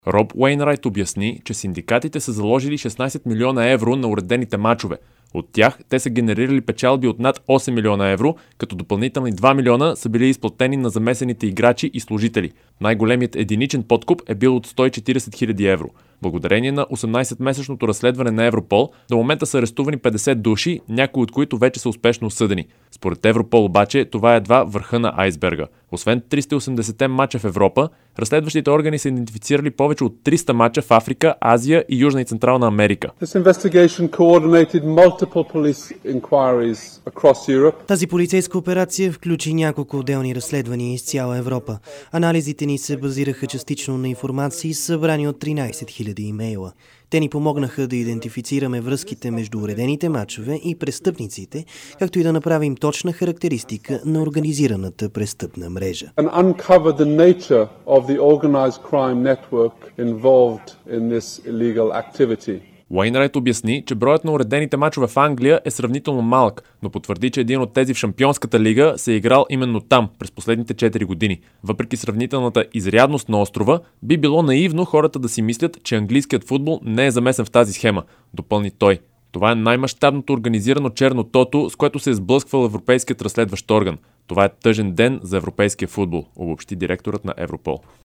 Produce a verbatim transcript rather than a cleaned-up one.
Роб Уейнрайт обясни, че синдикатите са заложили шестнайсет милиона евро на уредените мачове. От тях те са генерирали печалби от над осем милиона евро, като допълнителни два милиона са били изплатени на замесените играчи и служители. Най-големият единичен подкуп е бил от сто и четирийсет хиляди евро. Благодарение на осемнайсетмесечното разследване на Европол, до момента са арестувани петдесет души, някои от които вече са успешно осъдени. Според Европол обаче, това е едва върха на айсберга. Освен триста и осемдесет мача в Европа, разследващите органи са идентифицирали повече от триста мача в Африка, Азия и Южна и Централна Америка. Тази полицейска операция включи няколко отделни разследвания из цяла Европа. Анализите ни се базираха частично на информации, събрани от тринайсет хиляди имейла. Те ни помогнаха да идентифицираме връзките между уредените мачове и престъпниците, както и да направим точна характеристика на организираната престъпна мрежа. Уейнрайт обясни, че броят на уредените мачове в Англия е сравнително малък, но потвърди, че един от тези в Шампионската лига се е играл именно там през последните четири години. Въпреки сравнителната изрядност на острова, би било наивно хората да си мислят, че английският футбол не е замесен в тази схема, допълни той. Това е най-мащабното организирано черно тото, с което се е сблъсквал европейският разследващ орган. Това е тъжен ден за европейския футбол, обобщи директорът на Европол.